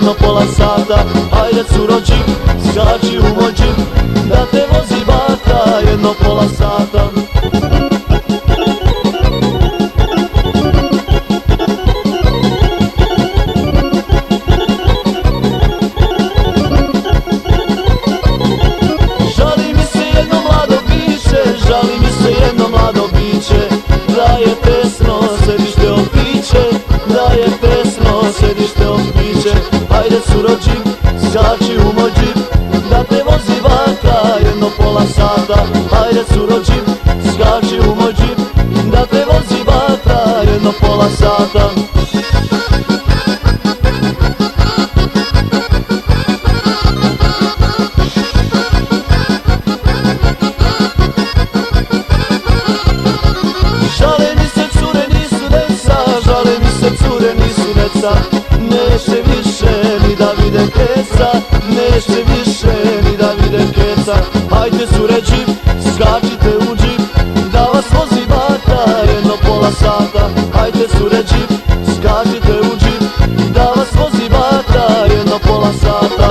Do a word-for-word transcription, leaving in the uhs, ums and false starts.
jedno pola sata. Ajde curo džip, skači u moj džip, da te vozi bata jedno pola sata. Žali mi se jedno mlado biće, žali mi se jedno mlado biće, da je tesno sedište od piće, da je tesno sedište od piće. Ajde curo džip, skači u moj džip, da te vozi vatra jedno pola sata. Ajde curo džip, skači u moj džip, da te vozi vatra jedno pola sata. Žale mi se cure, nisu deca, žale mi se cure, nisu deca, neće više ni da vide keca, neće više ni da vide keca. Ajde cure džip, skačite u džip, da vas vozi bata jedno pola sata. Ajde cure džip, skačite u džip, da vas vozi bata jedno pola sata.